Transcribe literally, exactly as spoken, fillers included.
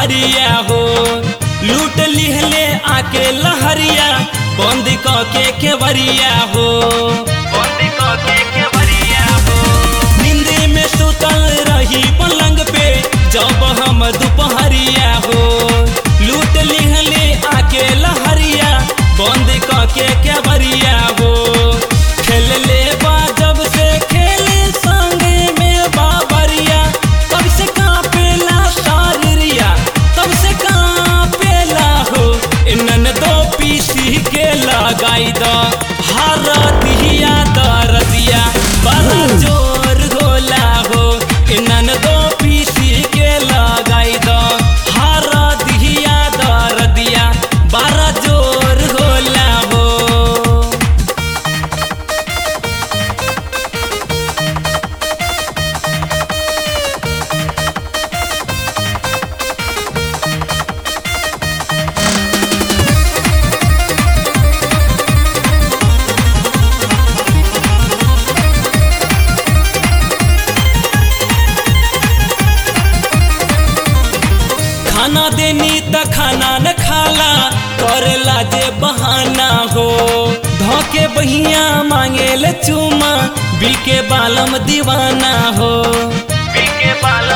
दुपहरिया हो लूट लिहले आके लहरिया बंद क के केवरिया हो बंद क के केवरिया हो नींद में सुतल रही पलंग पे जब हम दुपहरिया हो लूट लिहले आके लहरिया बंद क के केवरिया हो खेल ले बा जब से खेले संग में बाबरिया तब से कांपेला शरीरिया तब से कांपेला हो इनन दो पीसी के लगाई दो हरदिया दरदिया बड़ा जोर गोला हो इनन दो पीसी के लगाई दो हरदिया दरदिया बड़ा जोर गोला हो। खाना देनी त खाना न खाला करेला जे बहाना हो धोके बहिया मांगेल चुमा बीके बालम दीवाना हो बीके बालम